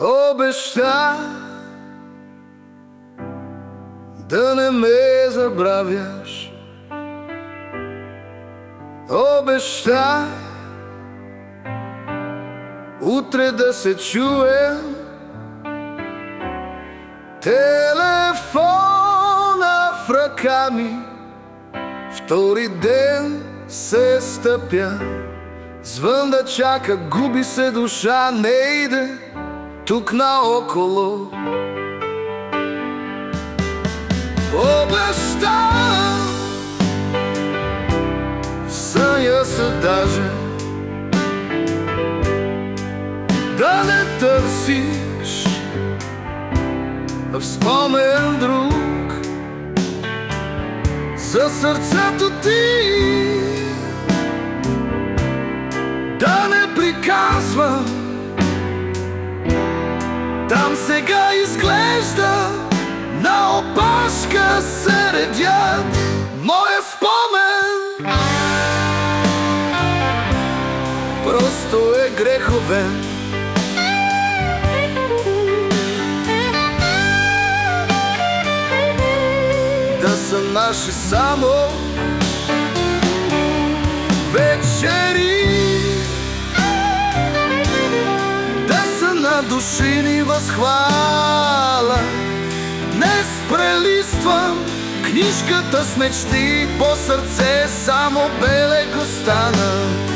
Обеща да не ме забравяш. Обеща утре да се чуем. Телефона в ръка ми, втори ден се стъпя. Звън да чака, губи се душа, не иде тук наоколо. Обещавам, съня се даже, да не търсиш в спомен друг за сърцето ти. Да не приказвам, там сега изглежда на опашка се редят моя спомен. Просто е греховен. Да са наши само вечери, да са на души ни възхвала. Днес прелиствам книжката с мечти, по сърце само белег остана.